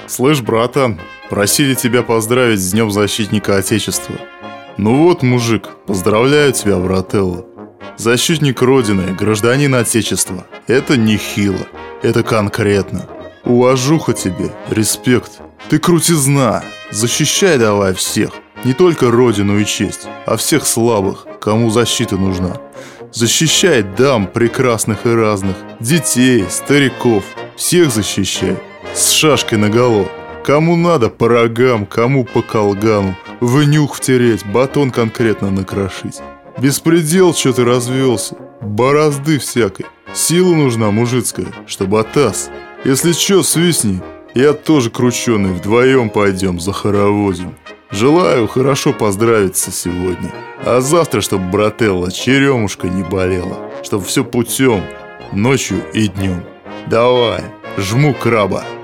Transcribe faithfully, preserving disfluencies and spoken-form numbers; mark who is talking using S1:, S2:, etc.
S1: Слышь, братан, просили тебя поздравить с Днем Защитника Отечества. Ну вот, мужик, поздравляю тебя, брателло. Защитник Родины, гражданин Отечества. Это нехило, это конкретно. Уважуха тебе, респект. Ты крутизна, защищай давай всех. Не только Родину и честь, а всех слабых, кому защита нужна. Защищай дам прекрасных и разных, детей, стариков, всех защищай. С шашкой наголо. Кому надо по рогам, кому по колгану. В нюх втереть, батон конкретно накрошить. Беспредел что-то развелся, борозды всякой. Сила нужна мужицкая, чтобы атас. Если чё, свистни, я тоже крученый, вдвоем пойдем захороводим. Желаю хорошо поздравиться сегодня. А завтра, чтоб, брателло, черемушка не болела. Чтоб все путем, ночью и днем. Давай, жму краба.